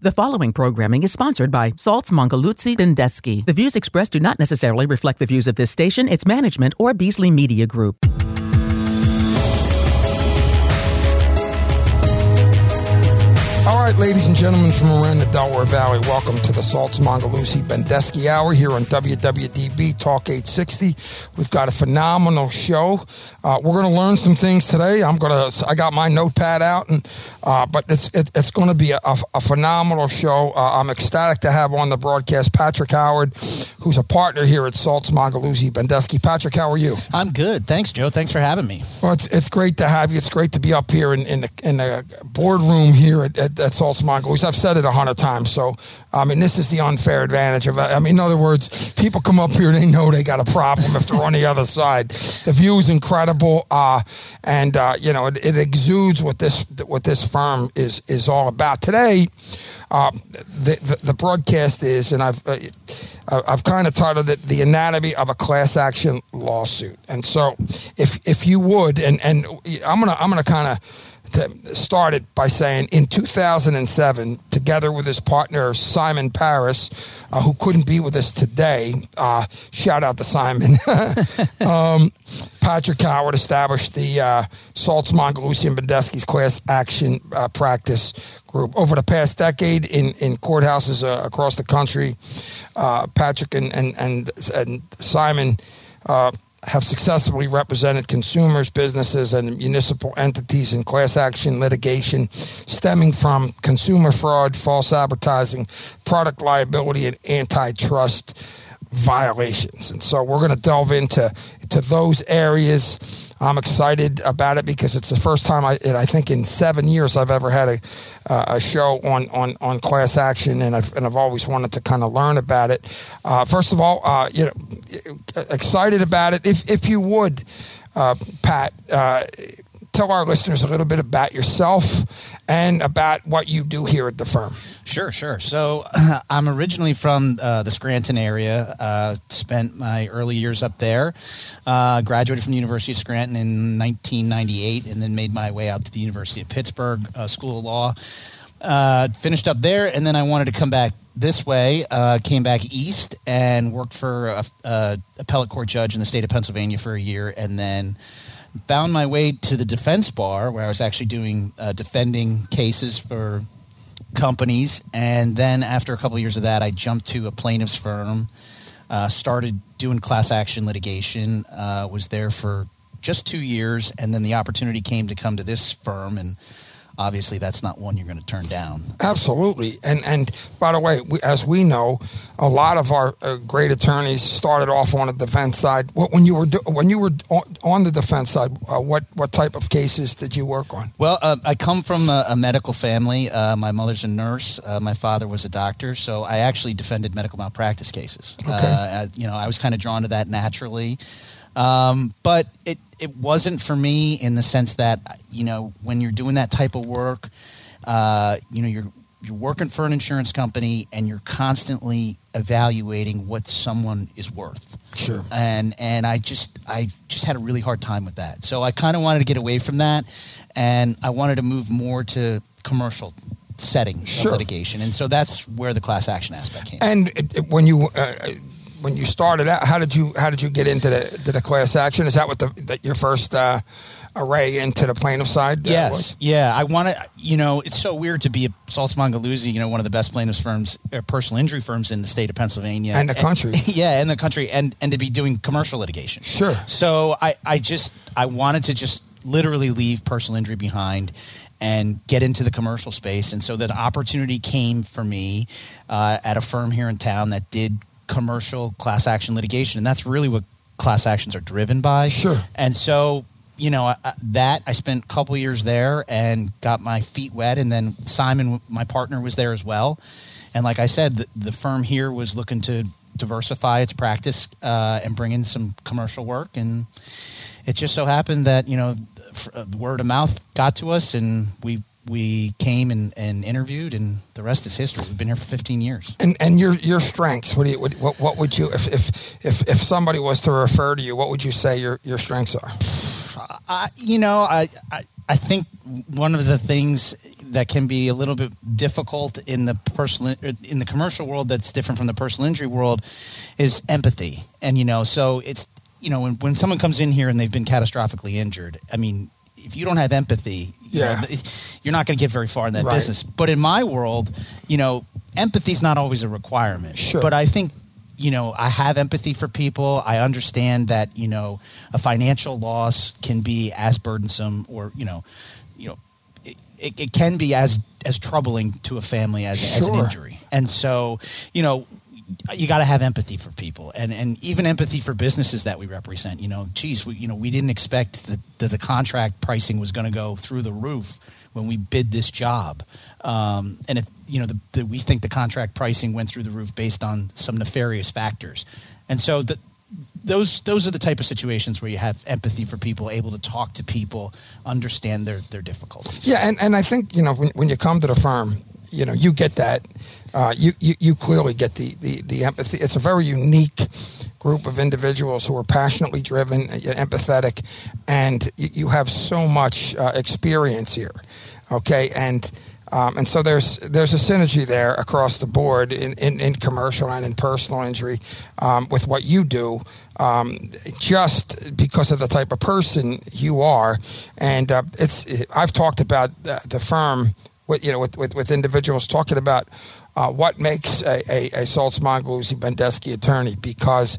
The following programming is sponsored by Salts Mongaluzzi Bendeski. The views expressed do not necessarily reflect the views of this station, its management, or Beasley Media Group. All right, ladies and gentlemen from around the Delaware Valley, welcome to the Salts Mongaluzzi Bendeski Hour here on WWDB Talk 860. We've got a phenomenal show. We're going to learn some things today. I got my notepad out, but it's going to be a phenomenal show. I'm ecstatic to have on the broadcast Patrick Howard, who's a partner here at Salts Mongaluzzi Bendeski. Patrick, how are you? I'm good. Thanks, Joe. Thanks for having me. Well, it's great to have you. It's great to be up here in the boardroom here at Salts Mongaluzzi. I've said it 100 times. So, this is the unfair advantage of it. In other words, people come up here, they know they got a problem if they're on the other side. The view is incredible, it exudes what this firm is all about. Today, the broadcast is, and I've kind of titled it "The Anatomy of a Class Action Lawsuit." And so, if you would, and I'm gonna kind of start it by saying, in 2007, together with his partner Simon Paris, who couldn't be with us today, shout out to Simon, Patrick Howard established the Salts Mongaluzzi and Bendeski's class action practice group. Over the past decade in courthouses across the country, Patrick and Simon have successfully represented consumers, businesses, and municipal entities in class action litigation stemming from consumer fraud, false advertising, product liability, and antitrust violations. And so we're going to delve into those areas. I'm excited about it because it's the first time I think in 7 years I've ever had a show on class action, and I've always wanted to kind of learn about it. First of all, excited about it. If you would, Pat, tell our listeners a little bit about yourself and about what you do here at the firm. Sure. So I'm originally from the Scranton area, spent my early years up there, graduated from the University of Scranton in 1998, and then made my way out to the University of Pittsburgh School of Law. Finished up there, and then I wanted to come back this way, came back east and worked for a appellate court judge in the state of Pennsylvania for a year, and then found my way to the defense bar, where I was actually doing defending cases for companies. And then after a couple of years of that, I jumped to a plaintiff's firm, started doing class action litigation, was there for just 2 years, and then the opportunity came to come to this firm, and obviously that's not one you're going to turn down. Absolutely. And by the way, as we know, a lot of our great attorneys started off on the defense side. When you were on the defense side, what type of cases did you work on? Well, I come from a medical family. My mother's a nurse. My father was a doctor. So I actually defended medical malpractice cases. Okay. I was kind of drawn to that naturally. But it wasn't for me in the sense that, when you're doing that type of work, you're working for an insurance company and you're constantly evaluating what someone is worth. Sure. And I just had a really hard time with that. So I kind of wanted to get away from that, and I wanted to move more to commercial setting of litigation. And so that's where the class action aspect came. And when you started out, how did you get into the class action? Is that what your first array into the plaintiff side? Yes. Was? Yeah. I want to, it's so weird to be a Salts Mongaluzzi, one of the best plaintiffs firms, or personal injury firms in the state of Pennsylvania. And the country. Yeah, in the country, and to be doing commercial litigation. Sure. So I wanted to just literally leave personal injury behind and get into the commercial space. And so that opportunity came for me at a firm here in town that did commercial class action litigation. And that's really what class actions are driven by. Sure. And so, I spent a couple years there and got my feet wet. And then Simon, my partner, was there as well. And like I said, the firm here was looking to diversify its practice and bring in some commercial work. And it just so happened that, word of mouth got to us, and we came and interviewed, and the rest is history. We've been here for 15 years. And your strengths, what would you, if somebody was to refer to you, what would you say your strengths are? I think one of the things that can be a little bit difficult in the commercial world that's different from the personal injury world is empathy. And, so it's, when someone comes in here and they've been catastrophically injured, I mean, if you don't have empathy, you're not going to get very far in that business. But in my world, empathy is not always a requirement. Sure. But I think, I have empathy for people. I understand that, a financial loss can be as burdensome or, it can be as troubling to a family as an injury. And so, you got to have empathy for people and even empathy for businesses that we represent. We didn't expect that the contract pricing was going to go through the roof when we bid this job. And if, we think the contract pricing went through the roof based on some nefarious factors. And so those are the type of situations where you have empathy for people, able to talk to people, understand their difficulties. Yeah. And I think, when you come to the firm, you get that. You clearly get the empathy. It's a very unique group of individuals who are passionately driven, empathetic, and you have so much experience here. Okay, and so there's a synergy there across the board in commercial and in personal injury with what you do, just because of the type of person you are. And I've talked about the firm with individuals talking about what makes a Saltz Mongeluzzi Bendesky attorney, because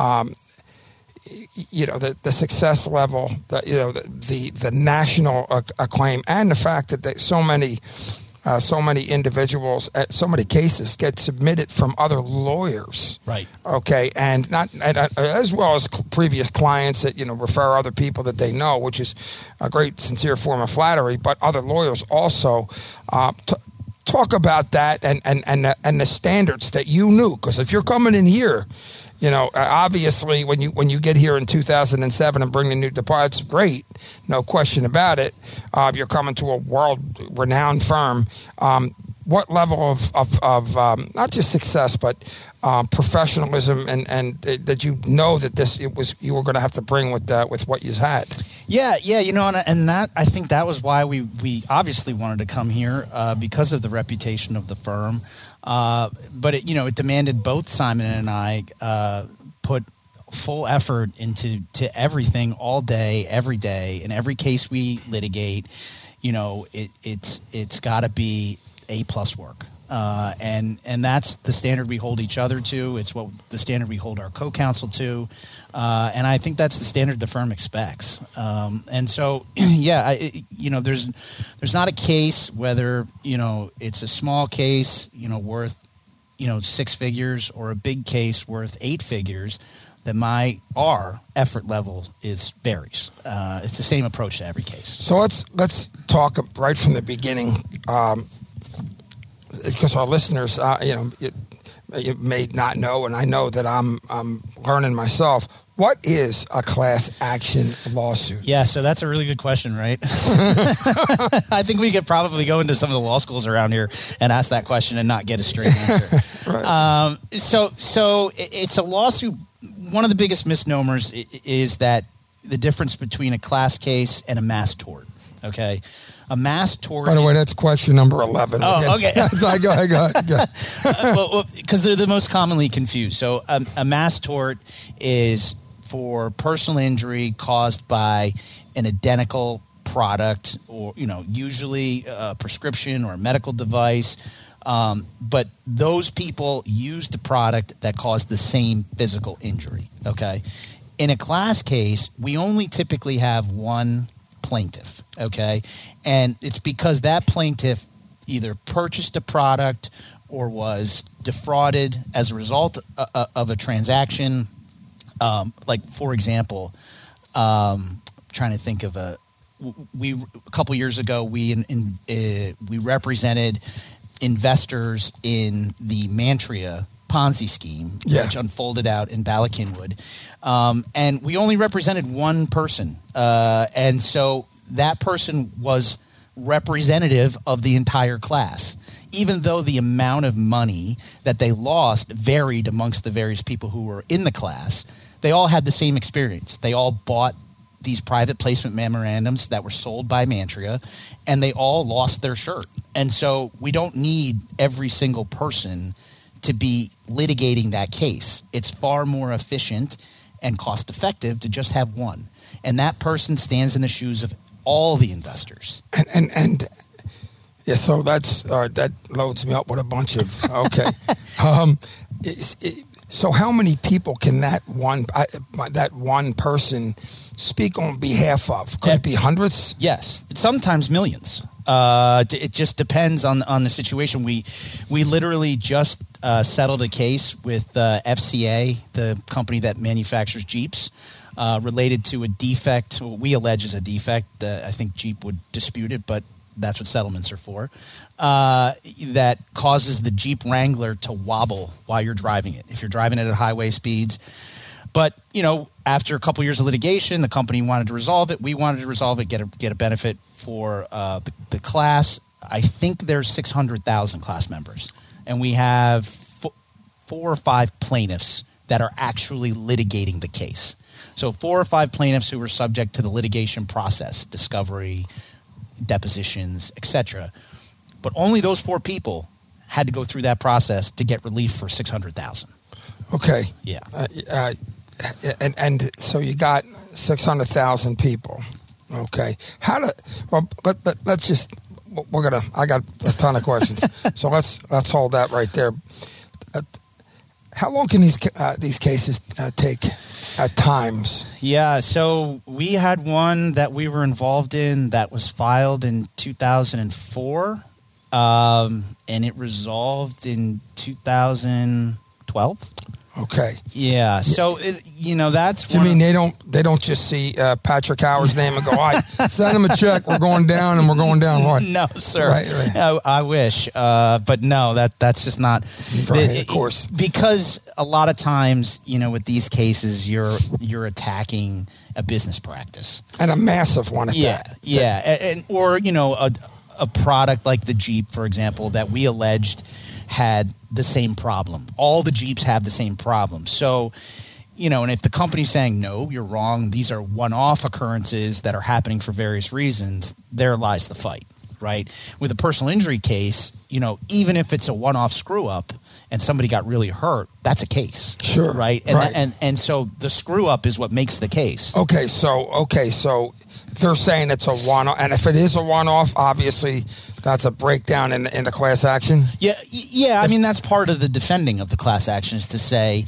the success level, the national acclaim, and the fact that so many individuals, so many cases get submitted from other lawyers, right? Okay, and as well as previous clients that refer other people that they know, which is a great, sincere form of flattery. But other lawyers also talk about that and the standards that you knew, because if you're coming in here, obviously when you get here in 2007 and bring the new department, it's great, no question about it. You're coming to a world-renowned firm. What level of not just success but professionalism and that that you were going to have to bring with what you had? Yeah, and that, I think that was why we obviously wanted to come here, because of the reputation of the firm. But it demanded both Simon and I put full effort into everything all day, every day, in every case we litigate. It's got to be A+ work. And that's the standard we hold each other to. It's the standard we hold our co-counsel to. And I think that's the standard the firm expects. And so, there's not a case, whether, it's a small case, worth, 6 figures, or a big case worth 8 figures, that our effort level varies. It's the same approach to every case. So let's talk right from the beginning, because our listeners, you may not know, and I know that I'm learning myself. What is a class action lawsuit? Yeah, so that's a really good question, right? I think we could probably go into some of the law schools around here and ask that question and not get a straight answer. Right. So it's a lawsuit. One of the biggest misnomers is that the difference between a class case and a mass tort. Okay. A mass tort. By the way, that's question number 11. Oh, okay. Go ahead. Well, because they're the most commonly confused. So a mass tort is for personal injury caused by an identical product, or usually a prescription or a medical device. But those people used the product that caused the same physical injury. Okay. In a class case, we only typically have one plaintiff. Okay. And it's because that plaintiff either purchased a product or was defrauded as a result of a transaction. Like, for example, trying to think of a couple years ago, we represented investors in the Mantria Ponzi scheme, which unfolded out in Bala Cynwyd. And we only represented one person. And so that person was representative of the entire class, even though the amount of money that they lost varied amongst the various people who were in the class. They all had the same experience. They all bought these private placement memorandums that were sold by Mantria, and they all lost their shirt. And so we don't need every single person to be litigating that case. It's far more efficient and cost effective to just have one. And that person stands in the shoes of all the investors. And yeah, so that loads me up with a bunch of, okay. So how many people can that one person speak on behalf of? Could it be hundreds? Yes, sometimes millions. It just depends on the situation. We literally just settled a case with FCA, the company that manufactures Jeeps, related to a defect. What we allege is a defect. I think Jeep would dispute it, but that's what settlements are for. That causes the Jeep Wrangler to wobble while you're driving it, if you're driving it at highway speeds. But, after a couple years of litigation, the company wanted to resolve it. We wanted to resolve it, get a benefit for the class. I think there's 600,000 class members. And we have 4 or 5 plaintiffs that are actually litigating the case. So 4 or 5 plaintiffs who were subject to the litigation process, discovery, depositions, etc. But only those 4 people had to go through that process to get relief for 600,000. Okay. Yeah. And so you got 600,000 people. Okay. Let's just, I got a ton of questions. So let's hold that right there. How long can these cases take at times? Yeah, so we had one that we were involved in that was filed in 2004, and it resolved in 2012. Okay. Yeah. So that's. You mean they don't just see Patrick Howard's name and go, "All right, send him a check. We're going down, and we're going down hard." No, sir. Right. No, I wish, but no, that's just not. Right, of course. Because a lot of times, with these cases, you're attacking a business practice and a massive one at that. Yeah, or a product like the Jeep, for example, that we alleged had the same problem. All the Jeeps have the same problem. So, and if the company's saying, no, you're wrong, these are one-off occurrences that are happening for various reasons, there lies the fight, right? With a personal injury case, even if it's a one-off screw-up and somebody got really hurt, that's a case. Sure. Right? And so the screw-up is what makes the case. Okay, so they're saying it's a one-off, and if it is a one-off, obviously that's a breakdown in the class action. Yeah. I mean, that's part of the defending of the class action is to say,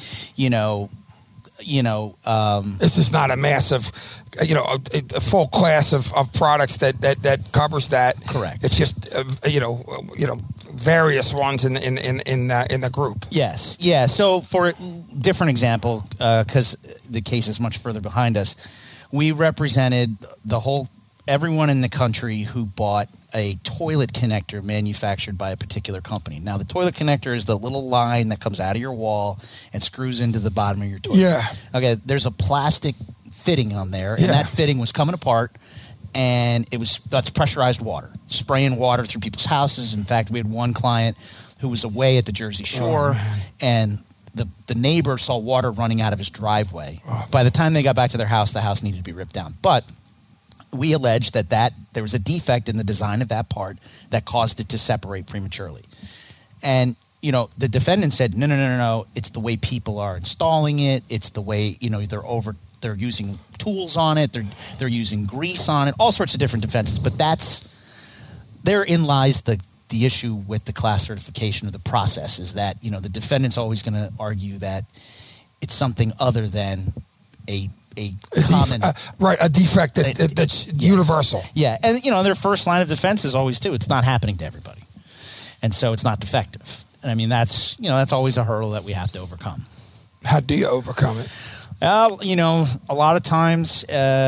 this is not a massive, a full class of products that covers that. Correct. It's just various ones in the group. Yes. Yeah. So for a different example, because the case is much further behind us, we represented everyone in the country who bought a toilet connector manufactured by a particular company. Now, the toilet connector is the little line that comes out of your wall and screws into the bottom of your toilet. Yeah. Okay, there's a plastic fitting on there, and that fitting was coming apart, and that's pressurized water, spraying water through people's houses. In fact, we had one client who was away at the Jersey Shore, and the neighbor saw water running out of his driveway. By the time they got back to their house, the house needed to be ripped down. But we alleged that there was a defect in the design of that part that caused it to separate prematurely. And, the defendant said, no, it's the way people are installing it. It's the way, they're using tools on it. They're using grease on it, all sorts of different defenses. But therein lies the issue with the class certification of the process is that, the defendant's always going to argue that it's something other than a common a defect that's universal. Yeah, and their first line of defense is always it's not happening to everybody, and so it's not defective. And I mean that's always a hurdle that we have to overcome. How do you overcome it? A lot of times,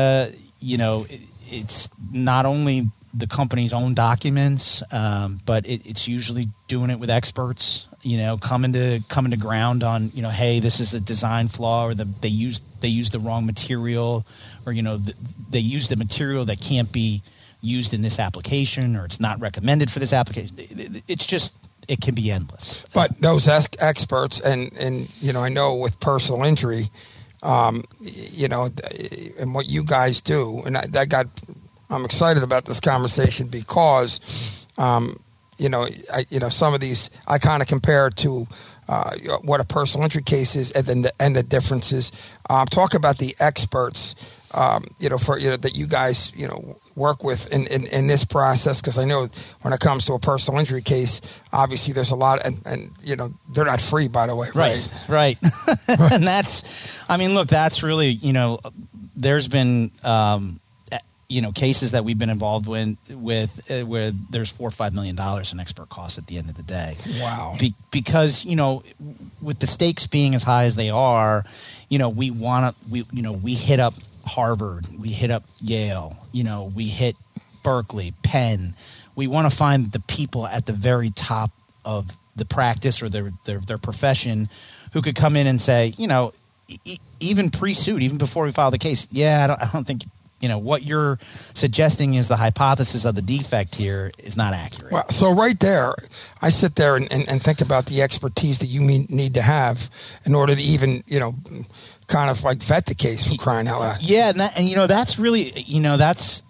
it's not only the company's own documents, but it's usually doing it with experts. Coming to ground on, hey, this is a design flaw, or they used the wrong material, or they used a material that can't be used in this application, or it's not recommended for this application. It can be endless. But those experts, and I know with personal injury, you know, and what you guys do. And I'm excited about this conversation because, you know, some of these I kind of compare it to what a personal injury case is, and the differences. Talk about the experts, you know, that you guys, you know, work with in this process, because I know when it comes to a personal injury case, obviously there's a lot, and you know, they're not free, by the way. Right. And that's, I mean, look, that's really, you know, there's been you know, cases that we've been involved with where there's $4 or $5 million in expert costs at the end of the day. Wow. Because, you know, with the stakes being as high as they are, you know, we hit up Harvard, we hit up Yale, you know, we hit Berkeley, Penn. We want to find the people at the very top of the practice or their profession who could come in and say, you know, even pre-suit, even before we file the case, I don't think, you know, what you're suggesting is the hypothesis of the defect here is not accurate. Well, so right there, I sit there and think about the expertise that you need to have in order to even, you know, kind of like vet the case, for crying out loud. Yeah, and you know, that's really, you know, that's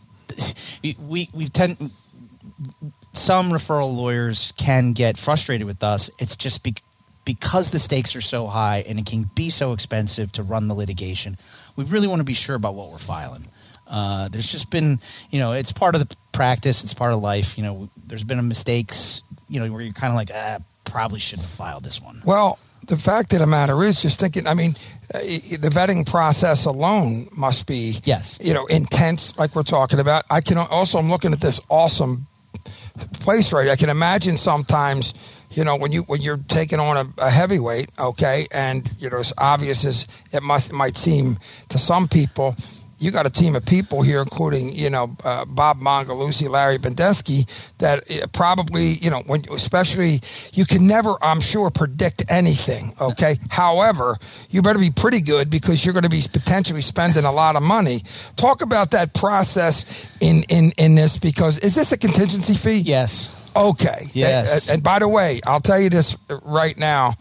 some referral lawyers can get frustrated with us. It's just because the stakes are so high and it can be so expensive to run the litigation. We really want to be sure about what we're filing. There's just been, you know, it's part of the practice. It's part of life. You know, there's been mistakes, you know, where you're kind of like, probably shouldn't have filed this one. Well, the fact of the matter is, just thinking, I mean, the vetting process alone must be, yes, you know, intense, like we're talking about. I'm looking at this awesome place, right? I can imagine sometimes, you know, when you're taking on a heavyweight, okay, and, you know, as obvious as it might seem to some people, you got a team of people here, including, you know, Bob Mongalucci, Larry Bendesky, that probably, you know, especially you can never, I'm sure, predict anything, okay? However, you better be pretty good because you're going to be potentially spending a lot of money. Talk about that process in this, because is this a contingency fee? Yes. Okay. Yes. And by the way, I'll tell you this right now,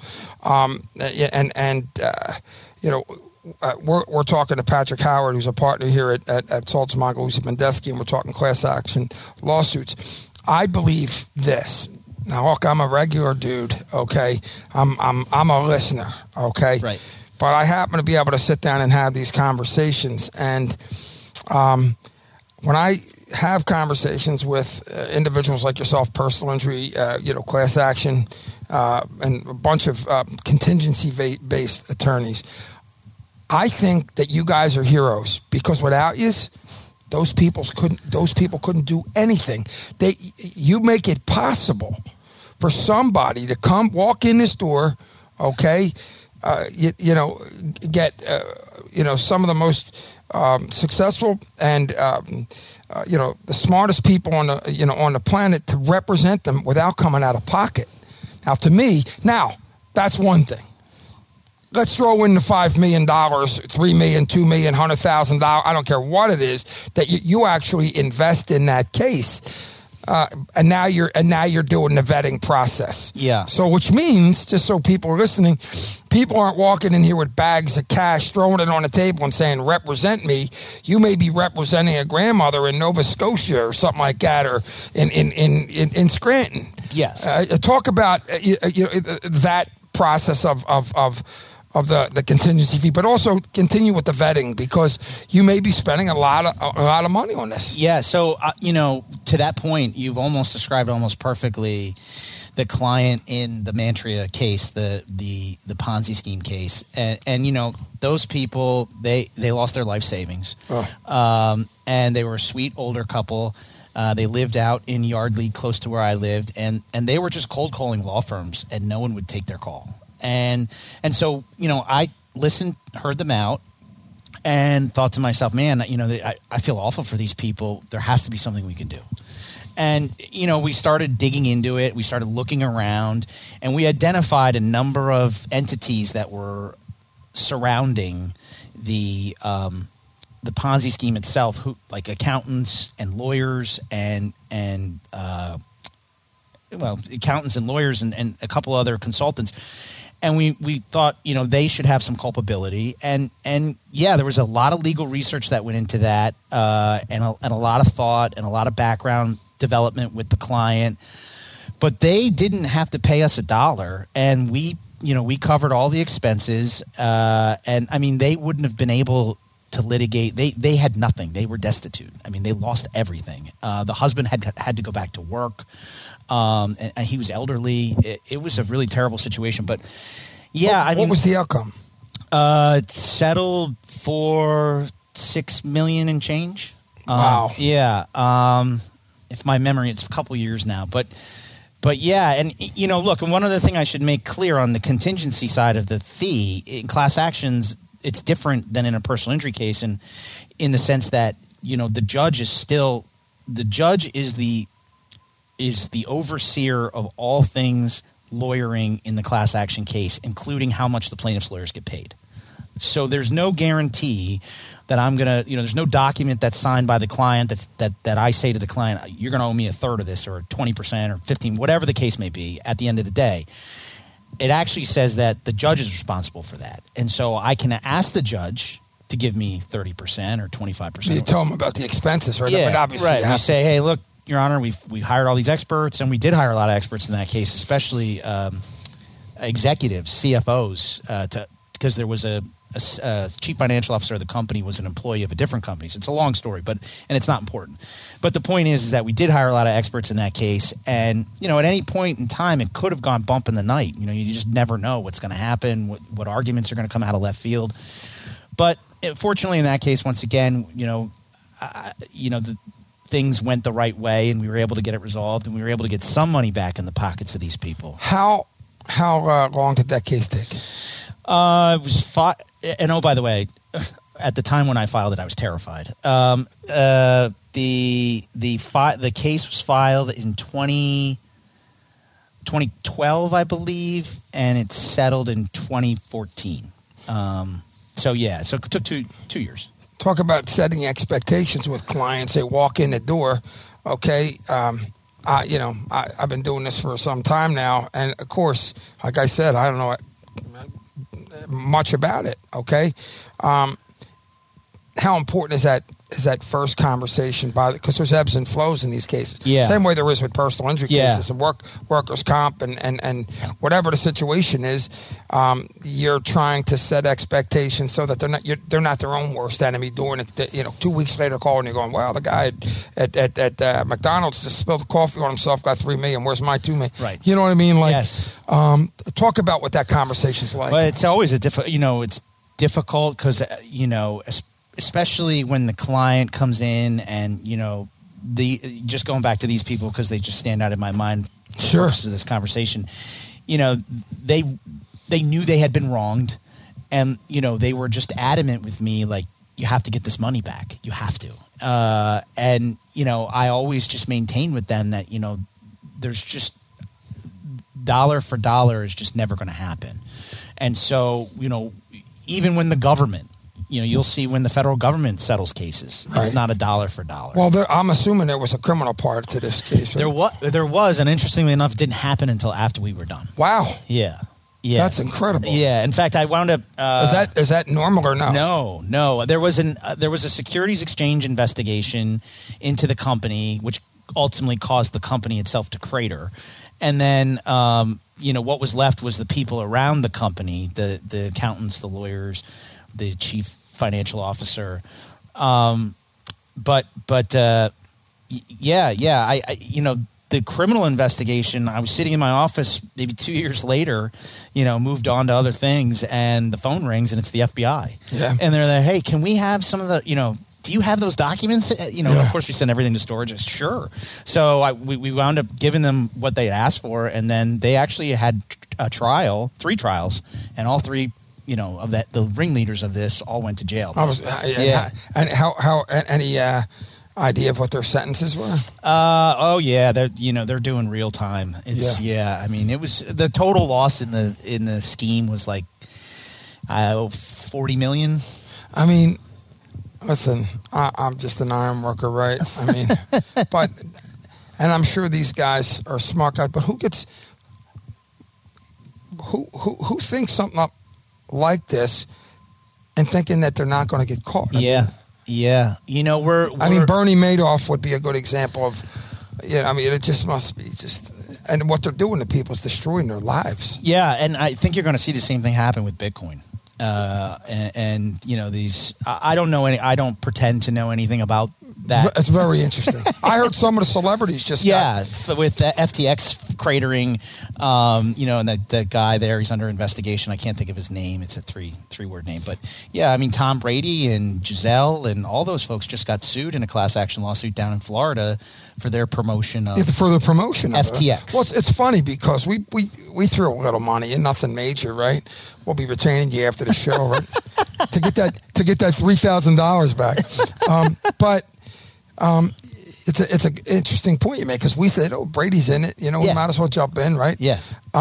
you know, we're talking to Patrick Howard, who's a partner here at Saltz Mongalucci Bendesky, and we're talking class action lawsuits. I believe this. Now, look, I'm a regular dude, okay? I'm a listener, okay? Right. But I happen to be able to sit down and have these conversations, and when I have conversations with individuals like yourself, personal injury, you know, class action, and a bunch of contingency-based attorneys, I think that you guys are heroes, because without you, those people couldn't do anything. You make it possible for somebody to walk in this door, okay, you know, get you know, some of the most successful and you know, the smartest people on the planet to represent them without coming out of pocket. Now, to me, that's one thing. Let's throw in the $5 million, $3 million, $2 million, $100,000. I don't care what it is that you actually invest in that case, and now you're doing the vetting process. Yeah. So, which means, just so people are listening, people aren't walking in here with bags of cash, throwing it on the table and saying, "Represent me." You may be representing a grandmother in Nova Scotia or something like that, or in Scranton. Yes. Talk about you know, that process of the contingency fee, but also continue with the vetting, because you may be spending a lot of money on this. Yeah. So you know, to that point, you've almost described almost perfectly the client in the Mantria case, the Ponzi scheme case, and you know, those people they lost their life savings, and they were a sweet older couple. They lived out in Yardley, close to where I lived, and they were just cold calling law firms, and no one would take their call. And so, you know, I listened, heard them out, and thought to myself, man, you know, I feel awful for these people. There has to be something we can do. And, you know, we started digging into it. We started looking around, and we identified a number of entities that were surrounding the Ponzi scheme itself, who, like accountants and lawyers and accountants and lawyers and a couple other consultants. And we thought, they should have some culpability. And yeah, there was a lot of legal research that went into that, and a lot of thought and a lot of background development with the client. But they didn't have to pay us $1, and we covered all the expenses. And I mean, they wouldn't have been able to litigate. They had nothing. They were destitute. I mean, they lost everything. The husband had to go back to work. And he was elderly. It was a really terrible situation. But yeah, what was the outcome? It settled for $6 million and change. Wow. Yeah. If my memory, it's a couple years now, but yeah, and look, and one other thing I should make clear on the contingency side of the fee in class actions, it's different than in a personal injury case, and in the sense that the judge is the overseer of all things lawyering in the class action case, including how much the plaintiff's lawyers get paid. So there's no guarantee that I'm going to, there's no document that's signed by the client that I say to the client, you're going to owe me 1/3 of this or 20% or 15%, whatever the case may be at the end of the day. It actually says that the judge is responsible for that. And so I can ask the judge to give me 30% or 25%. You tell them about the expenses, right? Yeah, but obviously right. We say, hey, look, Your Honor, we hired all these experts, and we did hire a lot of experts in that case, especially executives, CFOs, because there was a chief financial officer of the company was an employee of a different company. So it's a long story, and it's not important. But the point is that we did hire a lot of experts in that case. And, at any point in time, it could have gone bump in the night. You just never know what's going to happen, what arguments are going to come out of left field. But fortunately, in that case, once again, the things went the right way, and we were able to get it resolved, and we were able to get some money back in the pockets of these people. How long did that case take? It was and oh, by the way, at the time when I filed it, I was terrified. The case was filed in 2012, I believe, and it settled in 2014. So it took two years. Talk about setting expectations with clients. They walk in the door, okay. I've been doing this for some time now, and of course, like I said, I don't know much about it. Okay, how important is that first conversation? Because there's ebbs and flows in these cases. Yeah. Same way there is with personal injury cases and workers' comp and whatever the situation is. You're trying to set expectations so that they're not their own worst enemy doing it. 2 weeks later, calling you going, well, the guy at McDonald's just spilled coffee on himself, got $3 million. Where's my $2 million? Right. You know what I mean? Like, yes. Talk about what that conversation's like. Well, it's always it's difficult because especially when the client comes in and just going back to these people because they just stand out in my mind for the purposes of this conversation. They knew they had been wronged, and they were just adamant with me, like, you have to get this money back. You have to. And I always just maintain with them that there's just dollar for dollar is just never going to happen. And so even when the government, you'll see when the federal government settles cases, it's not a dollar for dollar. Well, I'm assuming there was a criminal part to this case. Right? There was, and interestingly enough, it didn't happen until after we were done. Wow. Yeah. That's incredible. Yeah. In fact, I wound up. Is that normal or no? No. There was a securities exchange investigation into the company, which ultimately caused the company itself to crater. And then, what was left was the people around the company, the accountants, the lawyers, the chief financial officer. The criminal investigation, I was sitting in my office maybe 2 years later, moved on to other things, and the phone rings and it's the FBI. Yeah. And they're like, hey, can we have some of the, do you have those documents? Of course we send everything to storage. Sure. So we wound up giving them what they asked for, and then they actually had a trial, 3 trials, and all 3 of that, the ringleaders of this all went to jail. And how any idea of what their sentences were? They're doing real time. It's I mean, it was the total loss in the scheme was like $40 million. I mean, listen, I'm just an iron worker, right? I mean, and I'm sure these guys are smart guys, but who thinks something up like this and thinking that they're not going to get caught? Yeah. You know, we're I mean, Bernie Madoff would be a good example of, I mean, it just must be just, and what they're doing to people is destroying their lives. Yeah, and I think you're going to see the same thing happen with Bitcoin. And you know, these, I don't pretend to know anything about that. It's very interesting. I heard some of the celebrities just with the FTX cratering, you know, and the guy there, he's under investigation. I can't think of his name. It's a three-word name. But yeah, I mean, Tom Brady and Giselle and all those folks just got sued in a class action lawsuit down in Florida for their promotion of FTX. Well, it's funny because we threw a little money in, nothing major, right? We'll be retaining you after the show, right? to get that $3,000 back. But it's an interesting point you make, because we said, oh, Brady's in it, you know, we might as well jump in, right? Yeah.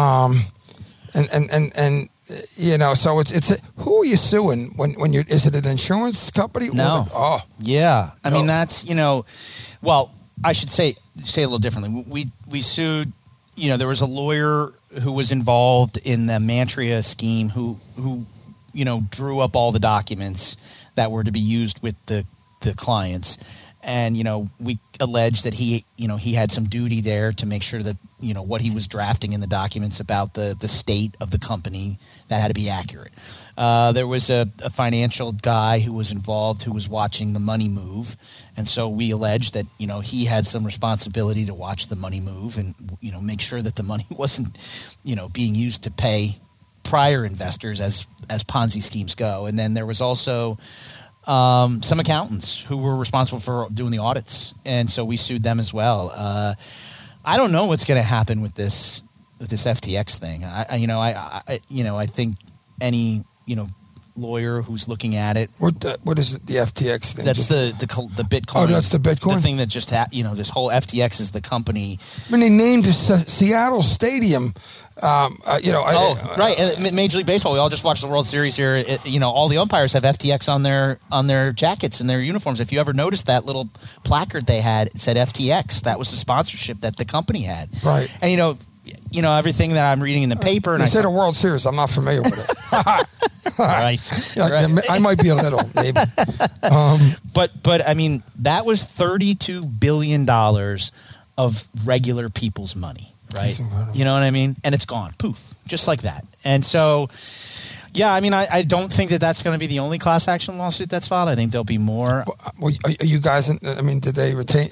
And you know, so it's who are you suing when you're? Is it an insurance company? No. Yeah. I mean, that's, you know, well, I should say a little differently. We sued. You know, there was a lawyer who was involved in the Mantria scheme who you know, drew up all the documents that were to be used with the clients. And, you know, we alleged that he had some duty there to make sure that, you know, what he was drafting in the documents about the state of the company, that had to be accurate. There was a financial guy who was involved who was watching the money move. And so we alleged that, you know, he had some responsibility to watch the money move and, you know, make sure that the money wasn't, you know, being used to pay prior investors as Ponzi schemes go. And then there was also some accountants who were responsible for doing the audits, and so we sued them as well. I don't know what's going to happen with this FTX thing. I think any, you know, lawyer who's looking at it. What is it? The FTX thing? That's the Bitcoin. Oh, that's the Bitcoin. The thing that just this whole FTX is the company. I mean, they named the Seattle Stadium. Right. And Major League Baseball. We all just watched the World Series here. You know, all the umpires have FTX on their jackets and their uniforms. If you ever noticed that little placard they had, it said FTX. That was the sponsorship that the company had. Right. And you know everything that I'm reading in the paper. And you said a World Series. I'm not familiar with it. Right. I might be a little, maybe. But I mean, that was $32 billion of regular people's money. Right. You know what I mean? And it's gone. Poof. Just like that. And so, yeah, I mean, I don't think that that's going to be the only class action lawsuit that's filed. I think there'll be more. Well, are you guys, I mean, did they retain?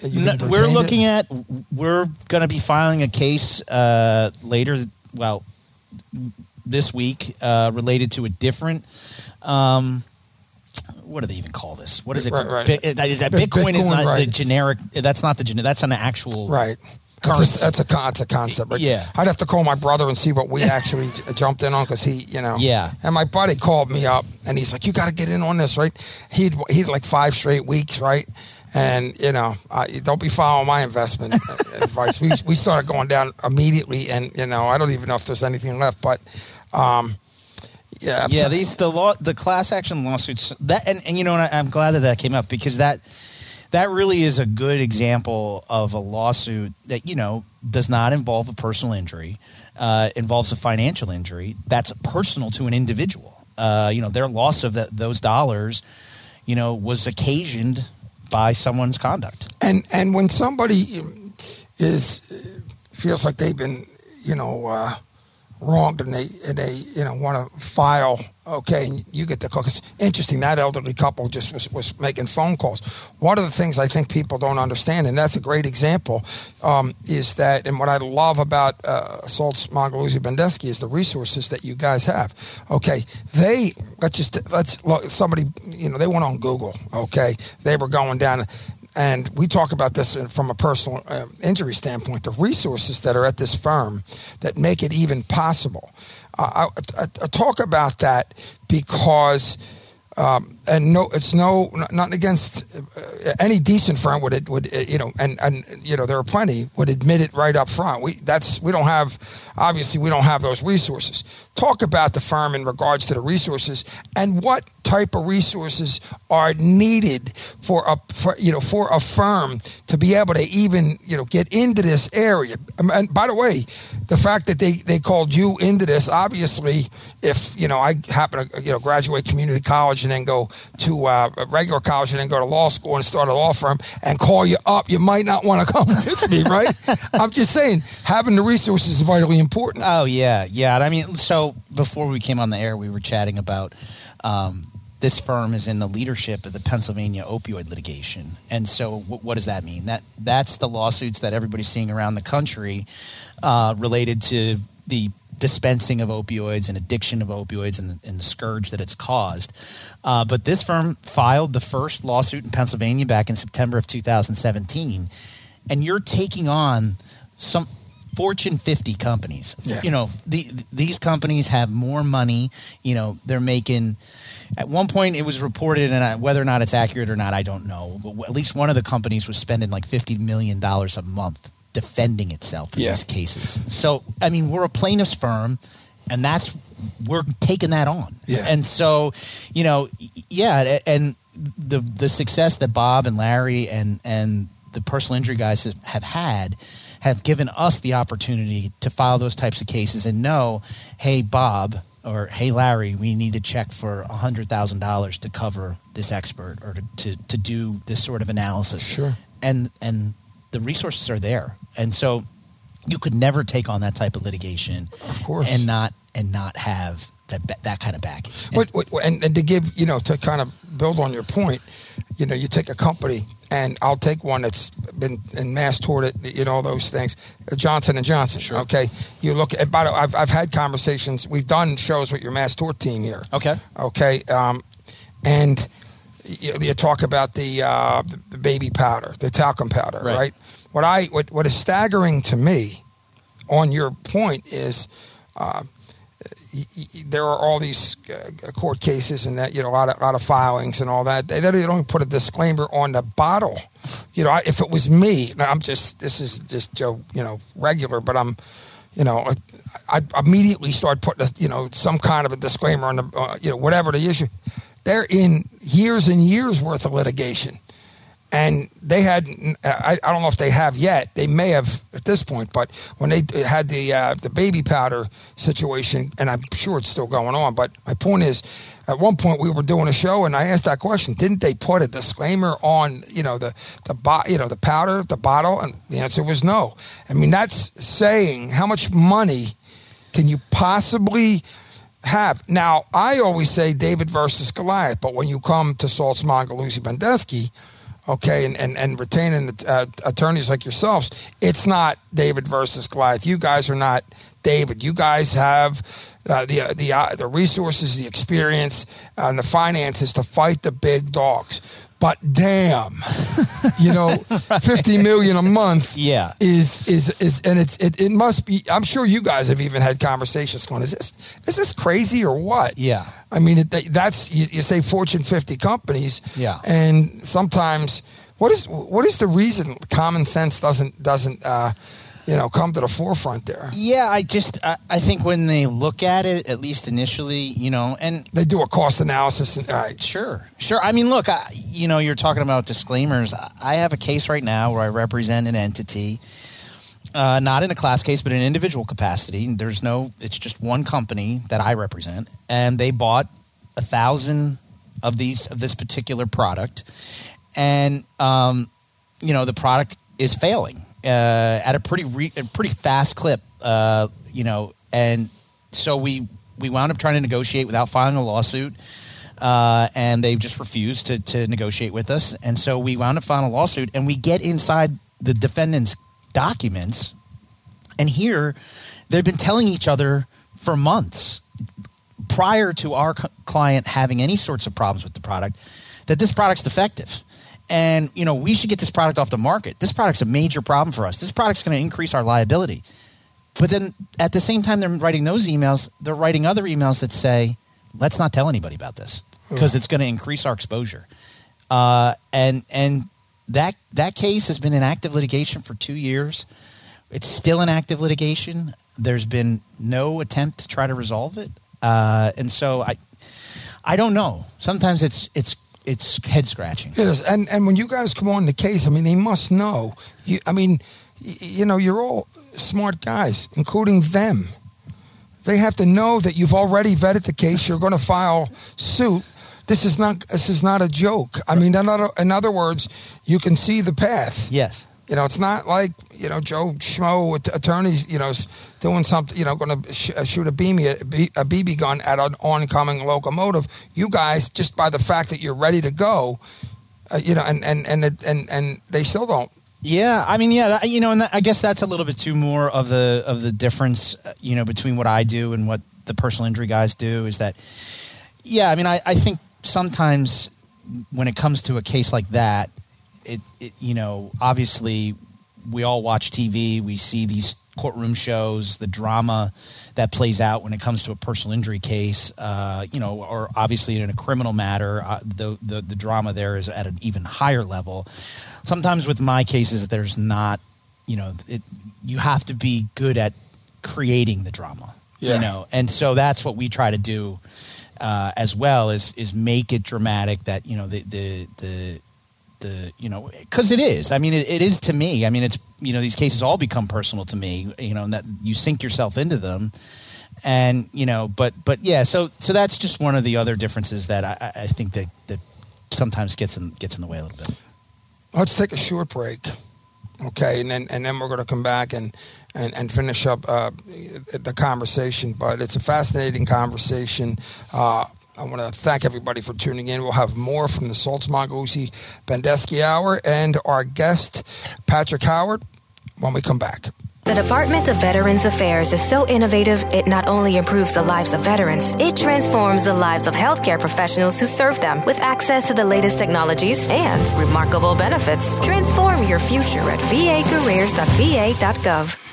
We're going to be filing a case later, well, this week related to a different, what do they even call this? What is it? Right. Is that Bitcoin is not the generic, that's not the generic, that's an actual. Right. That's a concept, right? Yeah. I'd have to call my brother and see what we actually jumped in on, because he, you know. Yeah. And my buddy called me up, and he's like, you got to get in on this, right? He'd like 5 straight weeks, right? And, you know, don't be following my investment advice. We started going down immediately, and, you know, I don't even know if there's anything left, but, yeah. Yeah, the class action lawsuits, that, and you know, and I'm glad that came up, because that really is a good example of a lawsuit that, you know, does not involve a personal injury, involves a financial injury that's personal to an individual. You know, their loss of those dollars, you know, was occasioned by someone's conduct. And when somebody feels like they've been, you know, wronged, and they you know, want to file, okay, and you get the call. It's interesting, that elderly couple just was making phone calls. One of the things I think people don't understand, and that's a great example, is that, and what I love about Saltz Mongeluzzi Bendesky is the resources that you guys have. Okay, somebody, you know, they went on Google, okay, they were going down. And we talk about this from a personal injury standpoint, the resources that are at this firm that make it even possible. I talk about that because, and no, it's nothing against any decent firm would you know, and you know, there are plenty would admit it right up front. We don't have those resources. Talk about the firm in regards to the resources and what type of resources are needed for a firm to be able to even, get into this area. And by the way, the fact that they called you into this, obviously, if, I happen to, graduate community college and then go to a regular college and then go to law school and start a law firm and call you up, you might not want to come with me, right? I'm just saying, having the resources is vitally important. Oh, yeah. Yeah. I mean, so before we came on the air, we were chatting about this firm is in the leadership of the Pennsylvania opioid litigation. And so what does that mean? That's the lawsuits that everybody's seeing around the country related to the dispensing of opioids and addiction of opioids and the scourge that it's caused. But this firm filed the first lawsuit in Pennsylvania back in September of 2017. And you're taking on some Fortune 50 companies. Yeah. These companies have more money. They're making, at one point it was reported, and whether or not it's accurate or not, I don't know, but at least one of the companies was spending like $50 million a month defending itself in these cases. So, I mean, we're a plaintiff's firm, and we're taking that on. Yeah. And so, and the success that Bob and Larry and the personal injury guys have given us the opportunity to file those types of cases and know, hey, Bob, or hey, Larry, we need to check for $100,000 to cover this expert or to do this sort of analysis. Sure. And the resources are there. And so you could never take on that type of litigation, of course, and not have that kind of backing. And to give, to kind of build on your point, you take a company, and I'll take one that's been in mass tort, all those things, Johnson & Johnson. Sure. Okay. You look at, by the way, I've had conversations. We've done shows with your mass tort team here. Okay. Okay. And you talk about the baby powder, the talcum powder, right? What is staggering to me on your point is there are all these court cases and that, a lot of filings and all that. They don't put a disclaimer on the bottle. If it was me, this is just Joe, regular, but I'd immediately start putting some kind of a disclaimer on the, whatever the issue. They're in years and years worth of litigation. And they had, I don't know if they have yet, they may have at this point, but when they had the baby powder situation, and I'm sure it's still going on, but my point is, at one point we were doing a show and I asked that question, didn't they put a disclaimer on, the powder, the bottle? And the answer was no. I mean, that's saying how much money can you possibly have? Now, I always say David versus Goliath, but when you come to Saltz, Mongeluzzi, Bendesky, okay, and retaining attorneys like yourselves, it's not David versus Goliath. You guys are not David. You guys have the resources, the experience, and the finances to fight the big dogs. But damn, $50 million a month is and it must be. I'm sure you guys have even had conversations going, is this crazy or what? Yeah. I mean, that's you say Fortune 50 companies. Yeah. And sometimes, what is the reason common sense doesn't come to the forefront there? Yeah, I think when they look at it, at least initially, and they do a cost analysis. And, all right. Sure. I mean, look, you're talking about disclaimers. I have a case right now where I represent an entity, not in a class case, but in an individual capacity. It's just one company that I represent, and they bought 1,000 of this particular product, and the product is failing at a pretty fast clip, and so we wound up trying to negotiate without filing a lawsuit, and they just refused to negotiate with us, and so we wound up filing a lawsuit, and we get inside the defendant's documents, and here they've been telling each other for months prior to our client having any sorts of problems with the product that this product's defective. And, we should get this product off the market. This product's a major problem for us. This product's going to increase our liability. But then at the same time they're writing those emails, they're writing other emails that say, let's not tell anybody about this because it's going to increase our exposure. And that case has been in active litigation for 2 years. It's still in active litigation. There's been no attempt to try to resolve it. And so I don't know. Sometimes it's head scratching. It is. And when you guys come on the case, I mean, they must know. You're all smart guys, including them. They have to know that you've already vetted the case. You're going to file suit. This is not a joke. I mean, in other words, you can see the path. Yes. It's not like, Joe Schmo with attorneys, doing something, going to shoot a BB gun at an oncoming locomotive. You guys, just by the fact that you're ready to go, and they still don't. Yeah, I mean, and I guess that's a little bit too more of the difference, between what I do and what the personal injury guys do is that, I think sometimes when it comes to a case like that, it obviously we all watch TV, we see these courtroom shows, the drama that plays out when it comes to a personal injury case, or obviously in a criminal matter, the drama there is at an even higher level. Sometimes with my cases, there's not, you have to be good at creating the drama, and so that's what we try to do as well is make it dramatic that, because it is. I mean, it is to me. I mean, it's, these cases all become personal to me, and that you sink yourself into them. And, but yeah, so that's just one of the other differences that I think that sometimes gets in the way a little bit. Let's take a short break. Okay. And then we're going to come back and finish up the conversation, but it's a fascinating conversation. I want to thank everybody for tuning in. We'll have more from the Saltz Mongeluzzi Bendesky Hour and our guest, Patrick Howard, when we come back. The Department of Veterans Affairs is so innovative, it not only improves the lives of veterans, it transforms the lives of healthcare professionals who serve them with access to the latest technologies and remarkable benefits. Transform your future at vacareers.va.gov.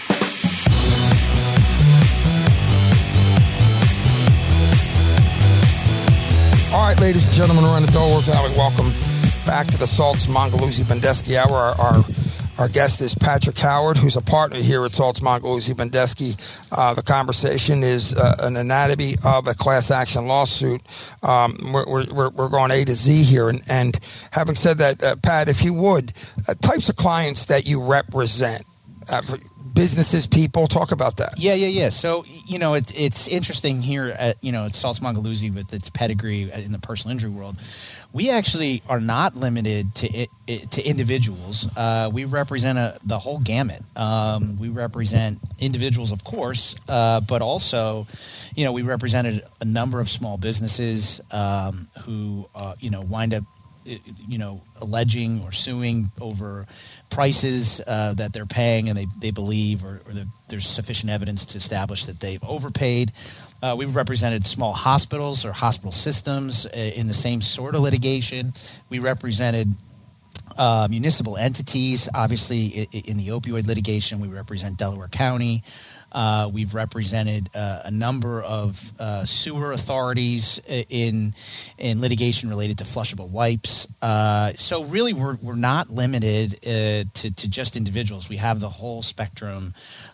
All right, ladies and gentlemen, we're on the Delaware Valley. Welcome back to the Saltz Mongeluzzi Bendesky Hour. Our guest is Patrick Howard, who's a partner here at Saltz Mongeluzzi Bendesky. The conversation is an anatomy of a class action lawsuit. We're going A to Z here, and having said that, Pat, if you would, types of clients that you represent. Businesses, people, talk about that. Yeah. So, it's interesting here at, at Saltz Mongeluzzi with its pedigree in the personal injury world. We actually are not limited to individuals. We represent the whole gamut. We represent individuals, of course, but also, we represented a number of small businesses who, wind up alleging or suing over prices that they're paying and they believe or there's sufficient evidence to establish that they've overpaid. We've represented small hospitals or hospital systems in the same sort of litigation. We represented municipal entities, obviously in the opioid litigation. We represent Delaware County. We've represented a number of sewer authorities in litigation related to flushable wipes. So really, we're not limited to just individuals. We have the whole spectrum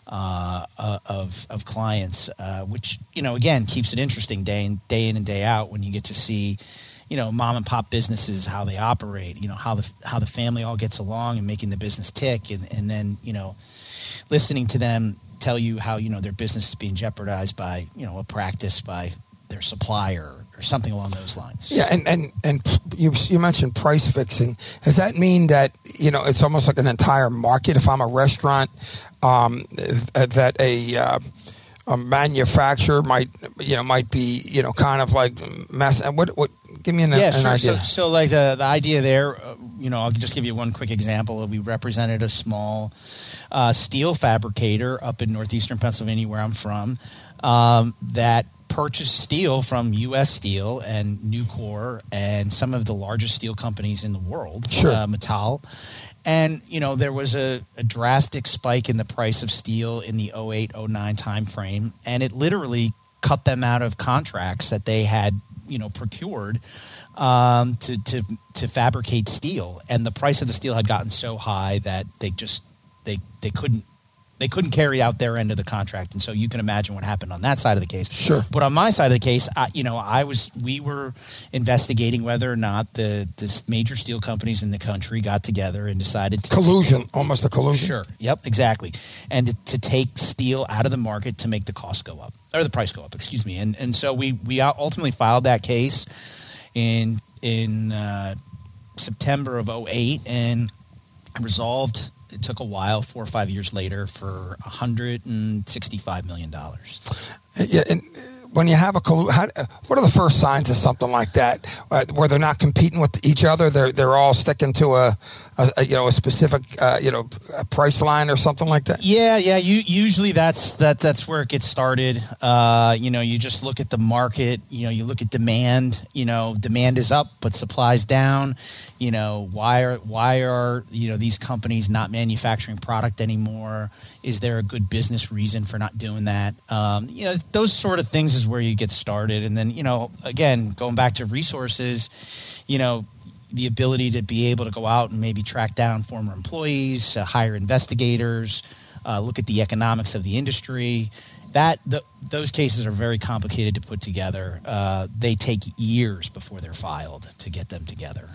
of clients, which again keeps it interesting day in and day out when you get to see mom and pop businesses, how they operate, how the family all gets along and making the business tick, and then listening to them tell you how their business is being jeopardized by a practice by their supplier or something along those lines. Yeah, and you mentioned price fixing. Does that mean that it's almost like an entire market? If I'm a restaurant, that a manufacturer might be kind of like what? Give me an idea. So like the idea there, I'll just give you one quick example. We represented a small steel fabricator up in northeastern Pennsylvania, where I'm from, that purchased steel from U.S. Steel and Nucor and some of the largest steel companies in the world, Mittal. And, there was a drastic spike in the price of steel in the 08-09 timeframe, and it literally cut them out of contracts that they had procured to fabricate steel, and the price of the steel had gotten so high that they couldn't they couldn't carry out their end of the contract, and so you can imagine what happened on that side of the case. Sure. But on my side of the case, we were investigating whether or not the major steel companies in the country got together and decided to almost a collusion. Sure. Yep. Exactly. And to take steel out of the market to make the cost go up, or the price go up. Excuse me. And so we ultimately filed that case in September of 2008 and resolved. It took a while, 4 or 5 years later, for $165 million. Yeah, and when you have a collusion, what are the first signs of something like that, where they're not competing with each other? They're all sticking to a specific a price line or something like that. Yeah. Usually that's where it gets started. You just look at the market. You look at demand. Demand is up, but supply's down. Why are these companies not manufacturing product anymore? Is there a good business reason for not doing that? Those sort of things is where you get started. And then, again, going back to resources, the ability to be able to go out and maybe track down former employees, hire investigators, look at the economics of the industry. Those cases are very complicated to put together. They take years before they're filed to get them together.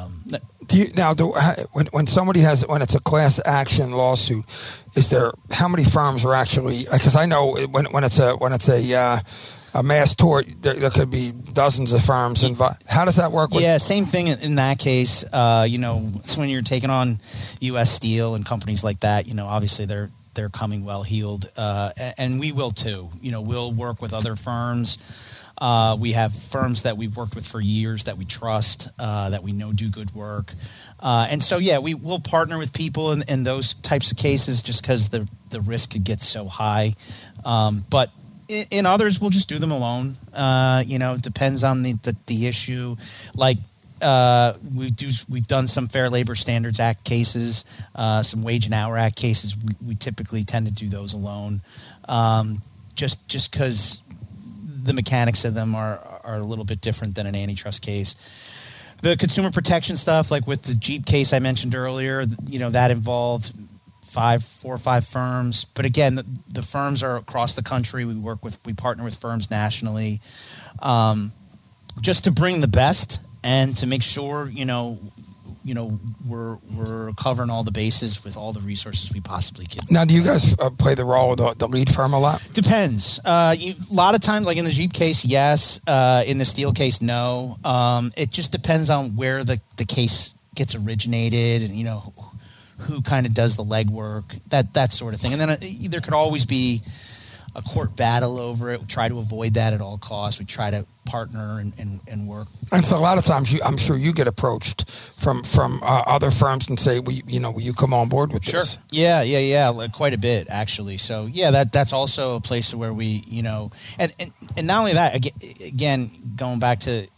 When somebody when it's a class action lawsuit, how many firms are actually? Because I know when it's a mass tort, there could be dozens of firms involved. How does that work? Same thing in that case. When you're taking on U.S. Steel and companies like that, obviously they're coming well heeled, and we will too. We'll work with other firms. We have firms that we've worked with for years that we trust, that we know do good work, and so we will partner with people in those types of cases just because the risk could get so high, but. In others, we'll just do them alone. Depends on the issue. Like we've done some Fair Labor Standards Act cases, some Wage and Hour Act cases. We typically tend to do those alone, just because the mechanics of them are a little bit different than an antitrust case. The consumer protection stuff, like with the Jeep case I mentioned earlier, that involved 4 or 5 firms, but again, the firms are across the country. We partner with firms nationally, just to bring the best and to make sure we're covering all the bases with all the resources we possibly can. Now, do you guys play the role of the lead firm a lot? Depends. A lot of times, like in the Jeep case, yes. In the Steel case, no. It just depends on where the case gets originated, and who kind of does the legwork, that sort of thing. And then there could always be a court battle over it. We try to avoid that at all costs. We try to partner and work. And so a lot of times, I'm sure you get approached from other firms and say, will you come on board with this? Sure. Yeah, quite a bit, actually. So, that's also a place where we, and not only that, again, going back to,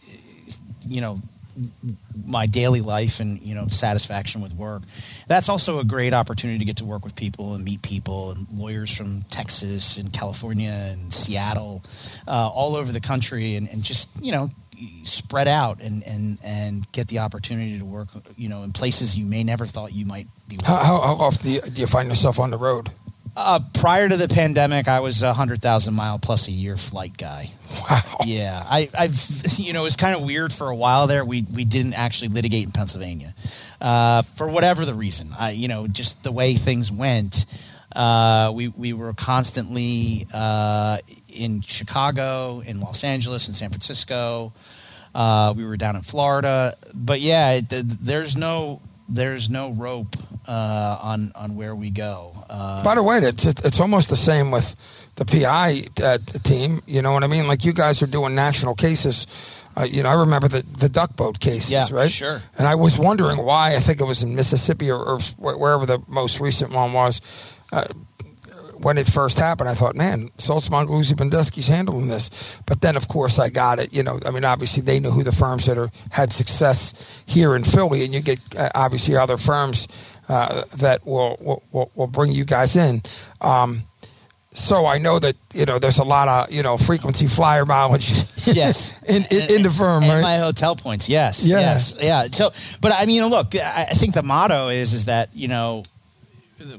my daily life and satisfaction with work, that's also a great opportunity to get to work with people and meet people and lawyers from Texas and California and Seattle, all over the country, and just spread out and get the opportunity to work in places you may never thought you might be working. How often do you find yourself on the road? Prior to the pandemic, I was 100,000 mile plus a year flight guy. Wow. Yeah, I've it was kind of weird for a while there. We didn't actually litigate in Pennsylvania, for whatever the reason. Just the way things went. We were constantly in Chicago, in Los Angeles, in San Francisco. We were down in Florida, but there's no rope on where we go. By the way, it's almost the same with the PI team. You know what I mean? Like you guys are doing national cases. I remember the duck boat cases, right? Sure. And I was wondering why. I think it was in Mississippi or wherever the most recent one was. When it first happened, I thought, man, Saltz Mongeluzzi Bendesky's handling this. But then, of course, I got it. Obviously, they knew who the firms that had success here in Philly, and you get obviously other firms that will bring you guys in. So I know that there's a lot of frequency flyer mileage. Yes, in the firm, right? And my hotel points. Yes. So, but look, I think the motto is that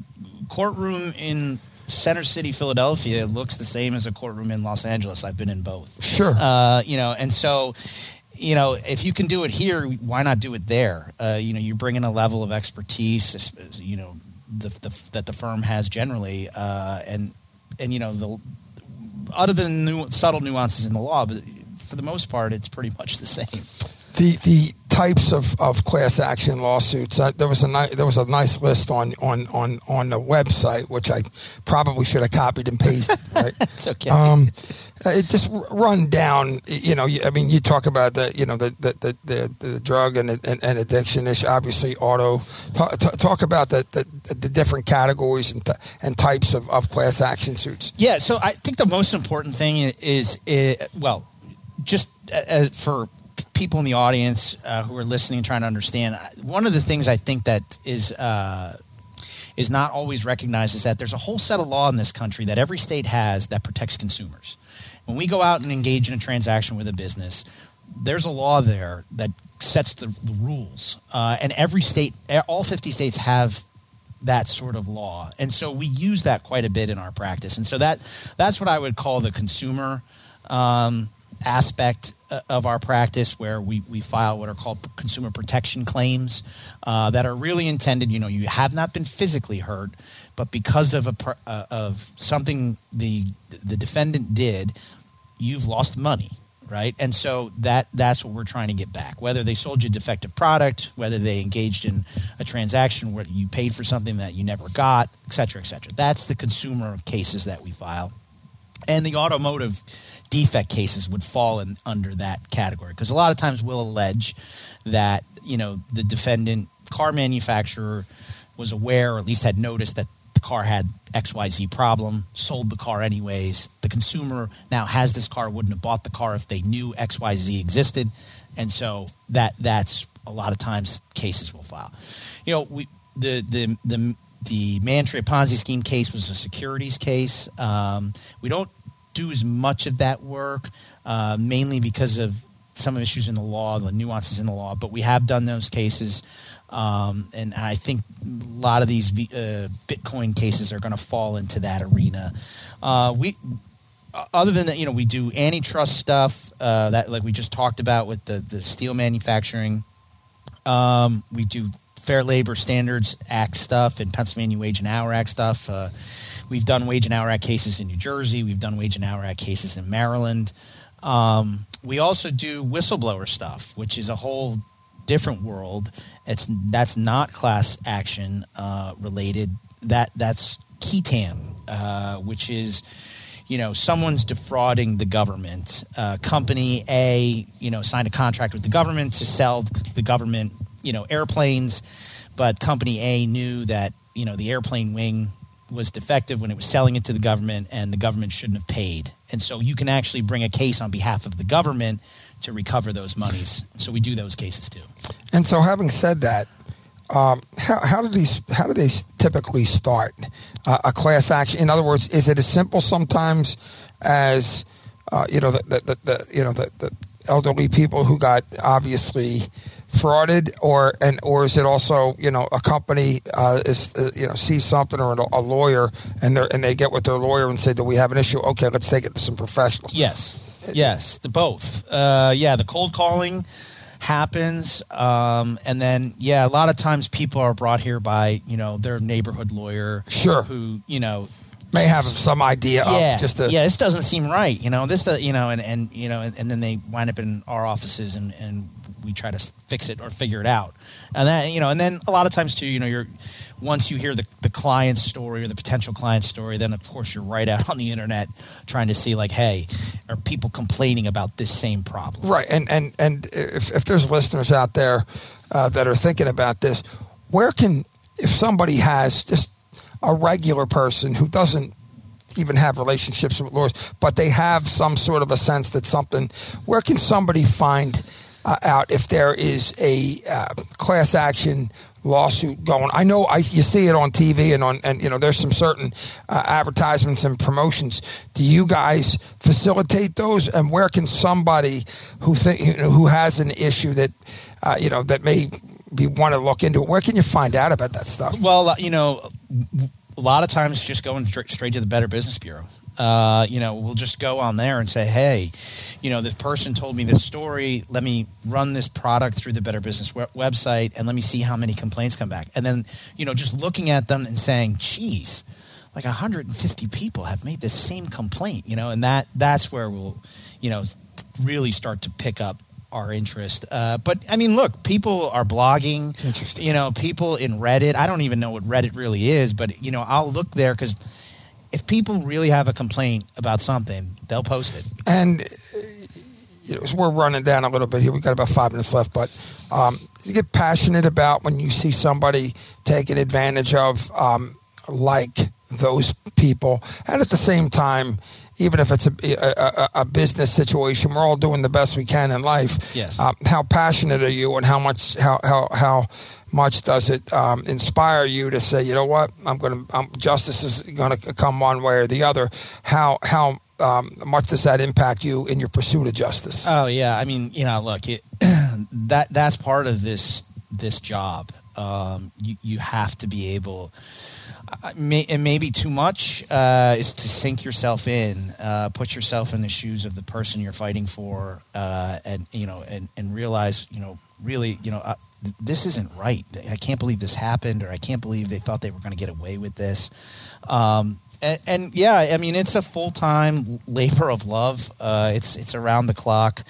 courtroom in Center City, Philadelphia looks the same as a courtroom in Los Angeles. I've been in both. Sure. And so, if you can do it here, why not do it there? You bring in a level of expertise, that the firm has generally, and other than subtle nuances in the law, but for the most part, it's pretty much the same. The types of class action lawsuits. There was a nice list on the website, which I probably should have copied and pasted. Right? It's okay. It just run down. You talk about the drug and addiction issue. Obviously, auto. Talk about the different categories and types of class action suits. Yeah. So I think the most important thing is for people in the audience who are listening and trying to understand, one of the things I think that is not always recognized is that there's a whole set of law in this country that every state has that protects consumers. When we go out and engage in a transaction with a business, there's a law there that sets the rules. And every state, all 50 states have that sort of law. And so we use that quite a bit in our practice. And so that's what I would call the consumer aspect of our practice, where we file what are called consumer protection claims that are really intended. You have not been physically hurt, but because of something the defendant did, you've lost money, right? And so that's what we're trying to get back. Whether they sold you a defective product, whether they engaged in a transaction where you paid for something that you never got, et cetera, et cetera. That's the consumer cases that we file. And the automotive defect cases would fall under that category, because a lot of times we'll allege that the defendant car manufacturer was aware, or at least had noticed, that the car had XYZ problem, sold the car anyways. The consumer now has this car, wouldn't have bought the car if they knew XYZ existed, and so that's a lot of times cases we'll file. The Mantria Ponzi scheme case was a securities case. We don't do as much of that work, mainly because of some issues in the law, the nuances in the law, but we have done those cases. And I think a lot of these Bitcoin cases are going to fall into that arena. Other than that, we do antitrust stuff that, like we just talked about with the steel manufacturing. We do Fair Labor Standards Act stuff and Pennsylvania Wage and Hour Act stuff. We've done Wage and Hour Act cases in New Jersey. We've done Wage and Hour Act cases in Maryland. We also do whistleblower stuff, which is a whole different world. That's not class action related. That's QI-TAM, which is, someone's defrauding the government. Company A, signed a contract with the government to sell the government airplanes, but company A knew that, the airplane wing was defective when it was selling it to the government, and the government shouldn't have paid. And so you can actually bring a case on behalf of the government to recover those monies. So we do those cases too. And so, having said that, how do they typically start a class action? In other words, is it as simple sometimes as the elderly people who got obviously frauded, or is it also a company sees something, or a lawyer and they get with their lawyer and say, do we have an issue? Okay, let's take it to some professionals. Yes, the both. The cold calling happens, and then a lot of times people are brought here by their neighborhood lawyer, sure, who may have some idea of just this doesn't seem right, and then they wind up in our offices and we try to fix it or figure it out. And then, and then a lot of times too, once you hear the client's story or the potential client's story, then of course you're right out on the internet trying to see, like, hey, are people complaining about this same problem? Right. And if there's listeners out there that are thinking about this, if somebody has just a regular person who doesn't even have relationships with lawyers, but they have some sort of a sense that where can somebody find out if there is a class action lawsuit going? I know you see it on TV and there's some certain advertisements and promotions. Do you guys facilitate those? And where can somebody who has an issue that that may want to look into it, where can you find out about that stuff? Well, a a lot of times just going straight to the Better Business Bureau. We'll just go on there and say, hey, this person told me this story. Let me run this product through the Better Business website and let me see how many complaints come back. And then, just looking at them and saying, geez, like 150 people have made this same complaint, and that's where we'll, really start to pick up our interest. But I mean, look, people are blogging, people in Reddit. I don't even know what Reddit really is, but, I'll look there because if people really have a complaint about something, they'll post it. And we're running down a little bit here. We've got about 5 minutes left, but you get passionate about when you see somebody taking advantage of like those people. And at the same time, even if it's a business situation, we're all doing the best we can in life. Yes. How passionate are you, and how much does it inspire you to say, you know what, justice is going to come one way or the other? How much does that impact you in your pursuit of justice? Oh yeah, I mean, look, that's part of this job. You have to be able. It may be too much is to sink yourself in, put yourself in the shoes of the person you're fighting for, and realize, really, this isn't right. I can't believe this happened, or I can't believe they thought they were going to get away with this. And yeah, I mean, it's a full-time labor of love. It's around the clock.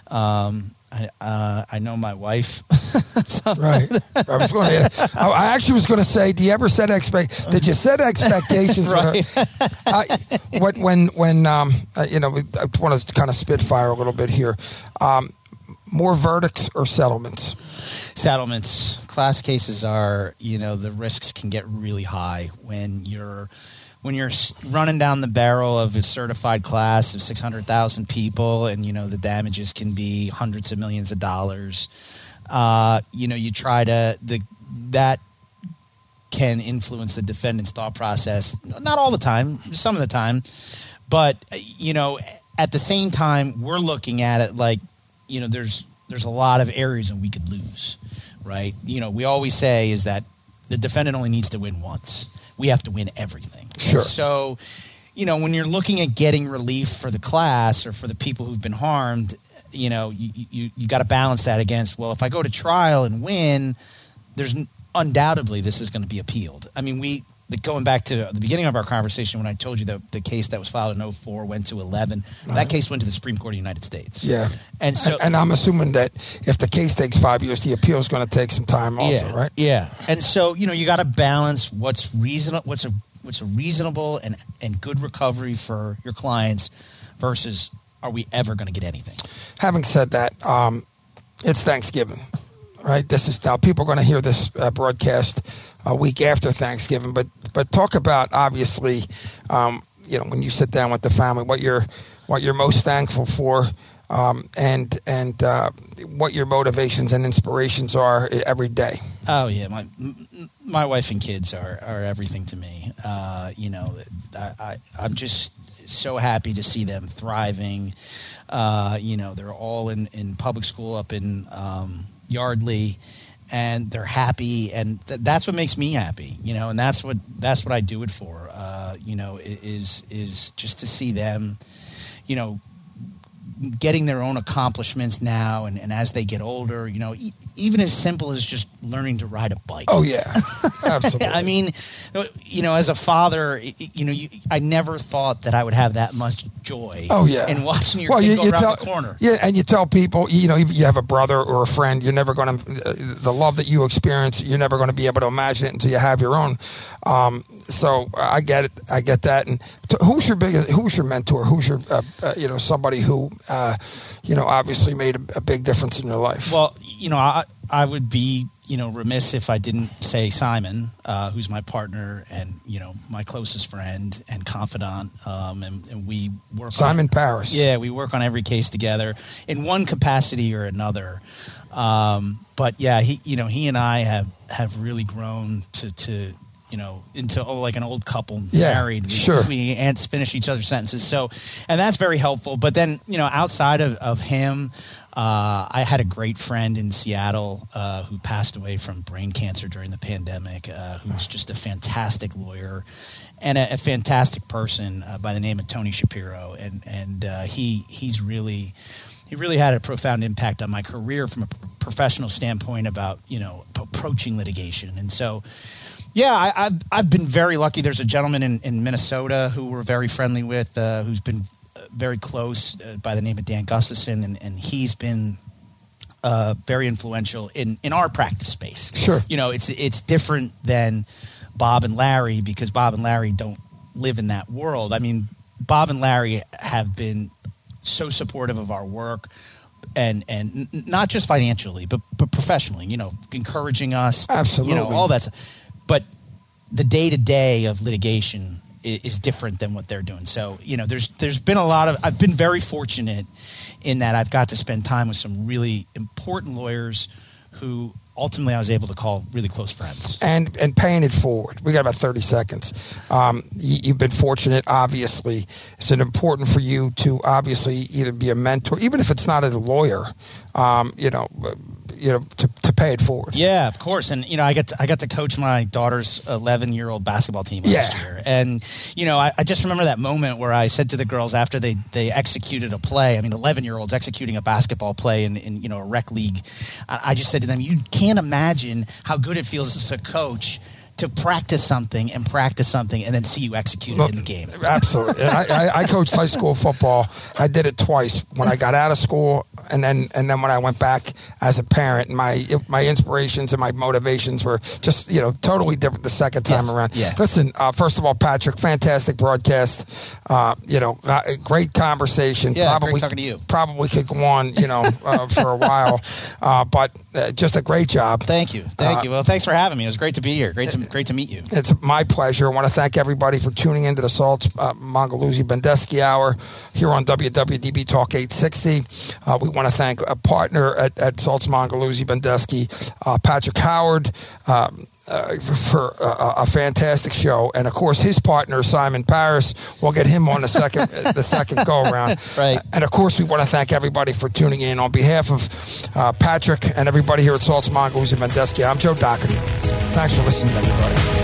I know my wife. Right. I actually was going to say, did you set expectations? Right. When I want to kind of spitfire a little bit here. More verdicts or settlements? Settlements. Class cases are, the risks can get really high when you're running down the barrel of a certified class of 600,000 people, and the damages can be hundreds of millions of dollars. You try to that can influence the defendant's thought process. Not all the time, some of the time, but at the same time, we're looking at it like there's a lot of areas that we could lose, right? We always say is that the defendant only needs to win once. We have to win everything. Sure. So, when you're looking at getting relief for the class or for the people who've been harmed, you got to balance that against, well, if I go to trial and win, there's undoubtedly this is going to be appealed. I mean, going back to the beginning of our conversation when I told you that the case that was filed in 2004 went to 11, that case went to the Supreme Court of the United States. Yeah. And so, and I'm assuming that if the case takes 5 years, the appeal is going to take some time also, right? Yeah. And so, you got to balance what's reasonable, what's a reasonable and good recovery for your clients versus are we ever going to get anything? Having said that, it's Thanksgiving, right? This is now people are going to hear this broadcast a week after Thanksgiving, but talk about obviously, when you sit down with the family, what you're most thankful for, and what your motivations and inspirations are every day. Oh yeah, my wife and kids are everything to me. I'm just so happy to see them thriving. They're all in public school up in Yardley, and they're happy, and that's what makes me happy. And that's what I do it for. Is just to see them, getting their own accomplishments now, and as they get older, even as simple as just learning to ride a bike. Oh yeah, absolutely. I mean, as a father, I never thought that I would have that much joy. Oh yeah, in watching your kid go around the corner. Yeah, and you tell people, if you have a brother or a friend, you're never going to the love that you experience. You're never going to be able to imagine it until you have your own. So I get it. I get that. And who's your mentor? Who's your somebody who obviously made a big difference in your life? Well, I would be remiss if I didn't say Simon, who's my partner and my closest friend and confidant, and we work. Simon Paris. Yeah, we work on every case together in one capacity or another. But yeah, he and I have really grown to into like an old couple married. We finish each other's sentences. So, and that's very helpful. But then, outside of him, I had a great friend in Seattle who passed away from brain cancer during the pandemic, who was just a fantastic lawyer and a fantastic person by the name of Tony Shapiro. And he really had a profound impact on my career from a professional standpoint about, approaching litigation. And so, yeah, I've been very lucky. There's a gentleman in Minnesota who we're very friendly with, who's been very close by the name of Dan Gustafson, and he's been very influential in our practice space. Sure. It's different than Bob and Larry, because Bob and Larry don't live in that world. I mean, Bob and Larry have been so supportive of our work, and not just financially, but professionally, encouraging us. Absolutely. All that stuff. But the day-to-day of litigation is different than what they're doing. So, there's been I've been very fortunate in that I've got to spend time with some really important lawyers who ultimately I was able to call really close friends. And paying it forward. We got about 30 seconds. You've been fortunate, obviously. It's important for you to obviously either be a mentor, even if it's not a lawyer, to pay it forward. Yeah, of course. And I got to coach my daughter's 11-year-old basketball team last year. And I just remember that moment where I said to the girls after they executed a play. I mean, 11-year-olds executing a basketball play in a rec league. I just said to them, you can't imagine how good it feels as a coach to practice something and then see you execute it in the game. Absolutely. I coached high school football. I did it twice when I got out of school and then when I went back as a parent. My inspirations and my motivations were just, totally different the second time around. Yeah. Listen, first of all, Patrick, fantastic broadcast. Great conversation. Yeah, great talking to you. Probably could go on, for a while. But just a great job. Thank you. Well, thanks for having me. It was great to be here. Great to meet you. It's my pleasure. I want to thank everybody for tuning into the Saltz Mongeluzzi Bendesky Hour here on WWDB Talk 860. We want to thank a partner at Saltz Mongeluzzi Bendesky, Patrick Howard, for a fantastic show, and of course his partner Simon Paris. We'll get him on the second go around. Right. And of course we want to thank everybody for tuning in. On behalf of Patrick and everybody here at Saltz Mongeluzzi Bendesky, I'm Joe Doherty. Thanks for listening, everybody.